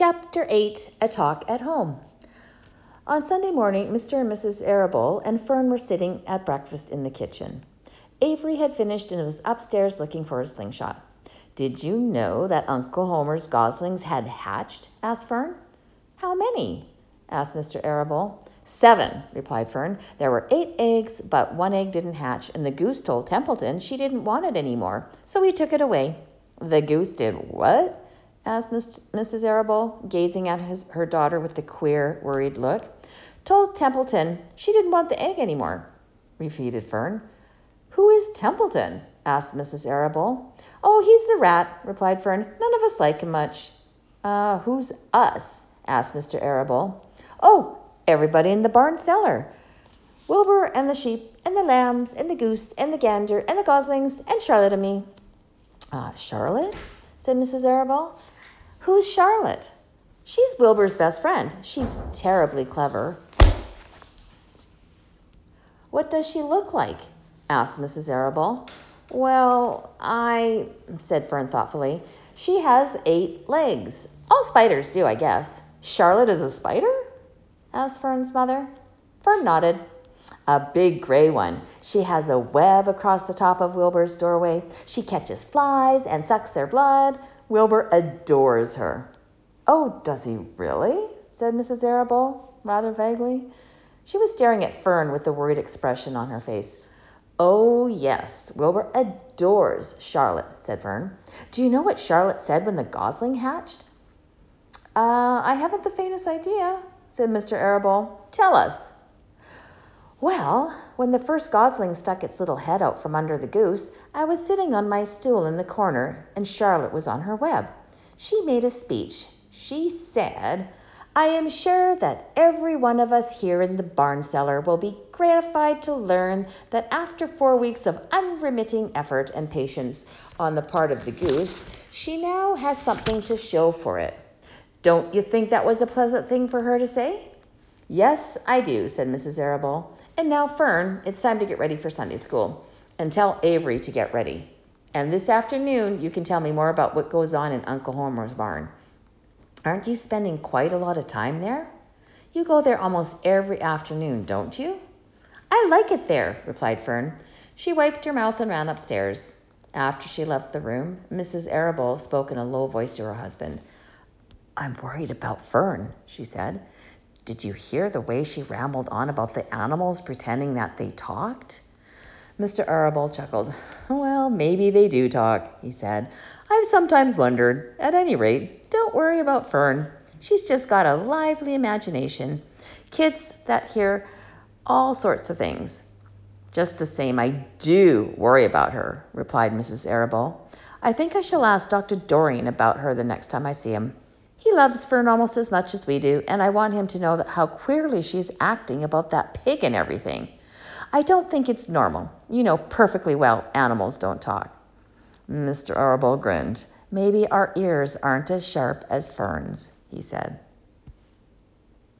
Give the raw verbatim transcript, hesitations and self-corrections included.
Chapter eight, A Talk at Home. On Sunday morning, Mister and Missus Arable and Fern were sitting at breakfast in the kitchen. Avery had finished and was upstairs looking for a slingshot. "Did you know that Uncle Homer's goslings had hatched?" asked Fern. "How many?" asked Mister Arable. "Seven," replied Fern. "There were eight eggs, but one egg didn't hatch, and the goose told Templeton she didn't want it anymore, so he took it away." "The goose did what?" asked Missus Arable, gazing at his, her daughter with a queer, worried look. "Told Templeton she didn't want the egg anymore," repeated Fern. "Who is Templeton?" asked Missus Arable. "Oh, he's the rat," replied Fern. "None of us like him much." Uh, who's us?" asked Mister Arable. "Oh, everybody in the barn cellar. Wilbur and the sheep and the lambs and the goose and the gander and the goslings and Charlotte and me." Uh, Charlotte? said Missus Arable. "Who's Charlotte?" "She's Wilbur's best friend. She's terribly clever." "What does she look like?" asked Missus Arable. "Well, I," said Fern thoughtfully, "she has eight legs. All spiders do, I guess." "Charlotte is a spider?" asked Fern's mother. Fern nodded. "A big gray one. She has a web across the top of Wilbur's doorway. She catches flies and sucks their blood. Wilbur adores her." "Oh, does he really?" said Missus Arable, rather vaguely. She was staring at Fern with a worried expression on her face. "Oh, yes, Wilbur adores Charlotte," said Fern. "Do you know what Charlotte said when the gosling hatched?" Uh, I haven't the faintest idea," said Mister Arable. "Tell us." "Well, when the first gosling stuck its little head out from under the goose, I was sitting on my stool in the corner, and Charlotte was on her web. She made a speech. She said, 'I am sure that every one of us here in the barn cellar will be gratified to learn that after four weeks of unremitting effort and patience on the part of the goose, she now has something to show for it.' Don't you think that was a pleasant thing for her to say?" "Yes, I do," said Missus Arable. "And now, Fern, it's time to get ready for Sunday school. And tell Avery to get ready. And this afternoon, you can tell me more about what goes on in Uncle Homer's barn. Aren't you spending quite a lot of time there? You go there almost every afternoon, don't you?" "I like it there," replied Fern. She wiped her mouth and ran upstairs. After she left the room, Missus Arable spoke in a low voice to her husband. "I'm worried about Fern," she said. "Did you hear the way she rambled on about the animals pretending that they talked?" Mister Arable chuckled. "Well, maybe they do talk," he said. "I've sometimes wondered. At any rate, don't worry about Fern. She's just got a lively imagination. Kids that hear all sorts of things." "Just the same, I do worry about her," replied Missus Arable. "I think I shall ask Doctor Doreen about her the next time I see him. He loves Fern almost as much as we do, and I want him to know that how queerly she's acting about that pig and everything. I don't think it's normal. You know perfectly well animals don't talk." Mister Arable grinned. "Maybe our ears aren't as sharp as Fern's," he said.